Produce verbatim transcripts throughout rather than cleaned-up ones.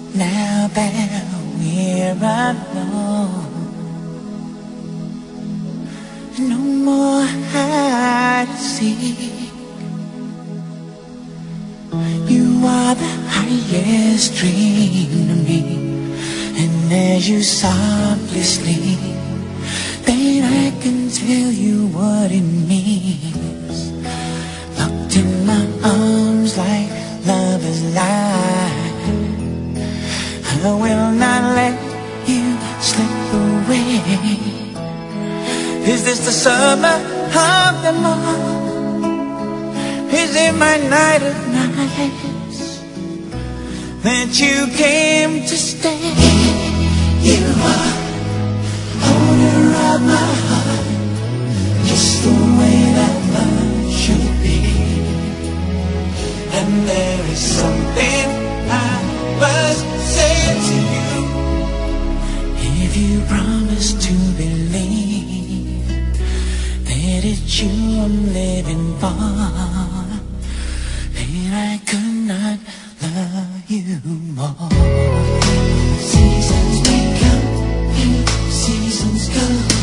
Now that we're alone, no more hide and seek. You are the highest dream to me, and as you softly sleep, then I can tell you what it means. Locked in my arms like love is life, I will not let you slip away. Is this the summer of the month? Is it my night of nights that you came to stay? You are owner of my heart, just the way that love should be. And there is something I must say to you. If you promise to believe that it's you I'm living for, then I could not love you more. Seasons may come and seasons go,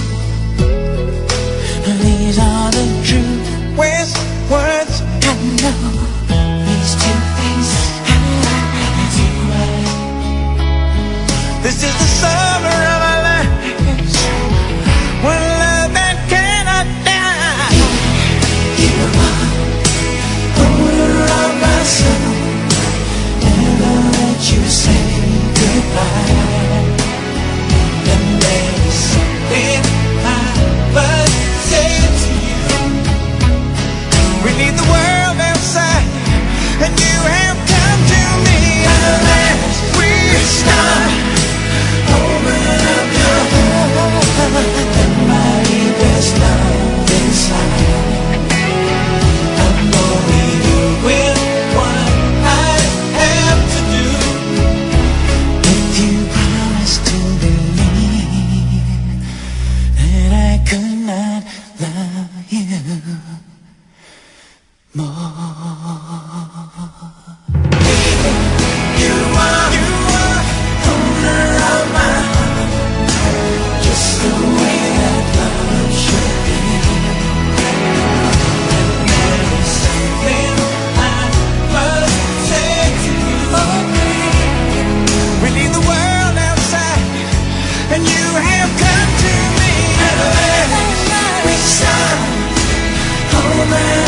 these are the truest words I know. These two things I do right. This is the summer of our lives, one love that cannot die. You are owner of my soul, never let you say goodbye. And there is something I must say to you. We need the world outside, and you have come to me. Unless we start, open up your heart, and my deepest love inside. I'm only doing what I have to do. If you promise to believe that I could not love you more. You are, you are owner of my heart, just the way that love should be. And there is something I must say to you. We need the world outside, and you have come to me. And let we start over.